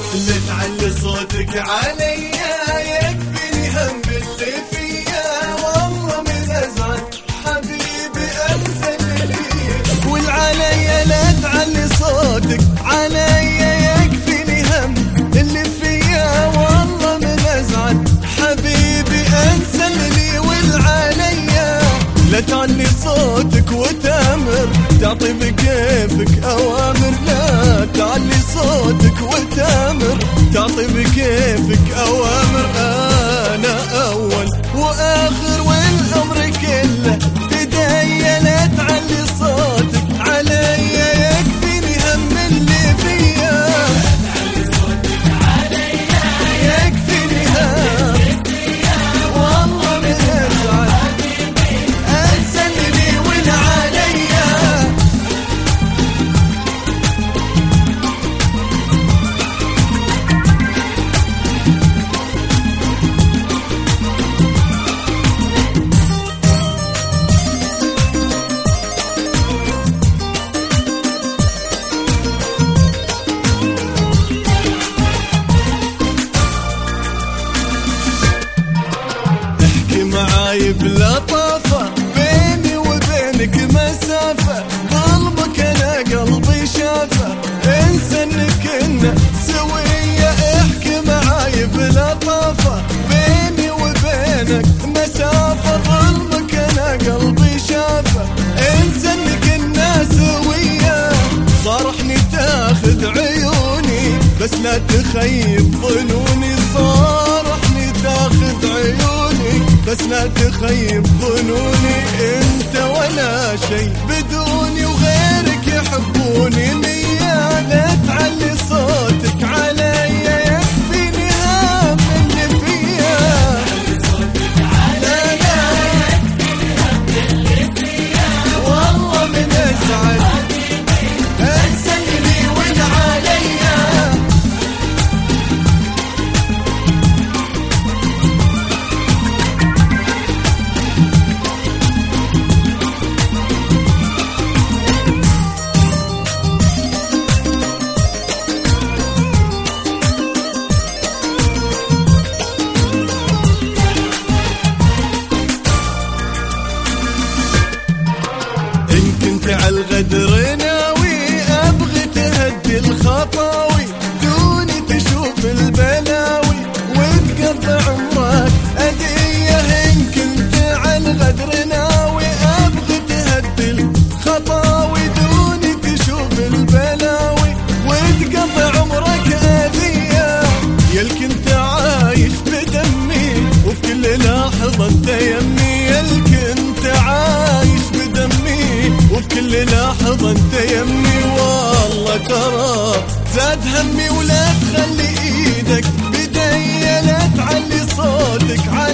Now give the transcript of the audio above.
لا تعلي صوتك عليا يكفيني هم اللي فيا، والله من ازعل حبيبي انزل لي. والعليا لا تعلي صوتك عليا يكفيني هم اللي فيا، والله من ازعل حبيبي انزل لي. والعليا لا تعلي صوتك وتامر تعطي بكيفك اوامر، لا تعلي صوتك وتامر تعطي بكيفك اوامر. انا اول واخر والامر كله بداية، لا تعلي صوتك عليا يكفيني هم اللي فيا. تعلي صوتك عليا يكفيني هم والله من ازعل انسلني. والعليا معاي بلطافة، بيني وبينك مسافة، ظلمك انا قلبي شافه، انسى انك كنا سوية. احكي معاي بلطافة، بيني وبينك مسافة، ظلمك انا قلبي شافه، انسى انك كنا سوية. صارحني تاخذ عيوني بس لا تخيب ظنوني، صارحني تاخذ عيوني بس لا تخيب ظنوني. انت ولا شي بدوني وغيرك يحبوني مية. لا تعلي صوتك عليا يكفيني هم اللي فيا. تعلي صوتك عليا يكفيني هم اللي فيا، والله من ازعل انسلني. والعليا عالغدر ناوي ابغي تهدي الخطاوي، دوني تشوف البلاوي وتقضي عمرك اذية. ان كنت عالغدر ناوي ابغي تهدي الخطاوي، دوني تشوف البلاوي وتقضي عمرك اذية. يالك انت عايش بدمي وفي كل لحظة انت يمي، يالك انت عايش بدمي وفي كل لحظة انت يمي. والله ترى زاد همي ولا تخلي ايدك بداية، لا تعلي صوتك